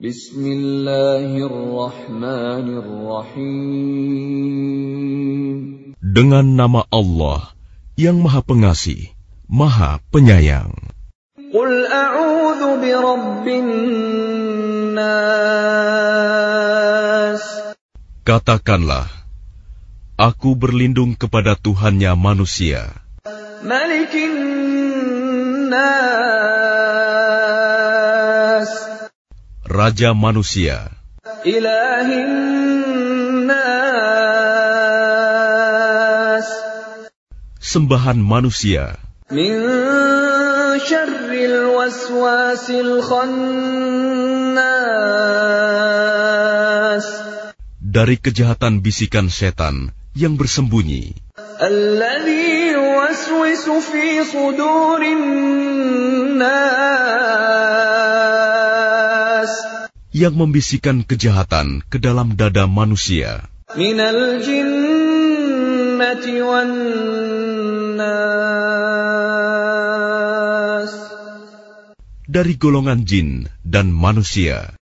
Bismillahirrahmanirrahim. Dengan nama Allah yang Maha Pengasih, Maha Penyayang. Qul a'udzu birabbin nas. Katakanlah, aku berlindung kepada Tuhannya manusia. Malikin nas. Raja manusia. Ilahin nas. Sembahan manusia. Min syarril waswasil khannas. Dari kejahatan bisikan setan yang bersembunyi. Alladzi yuwaswisu fi sudurin nas. Yang membisikkan kejahatan ke dalam dada manusia. Minal jinnati wan nas. Dari golongan jin dan manusia.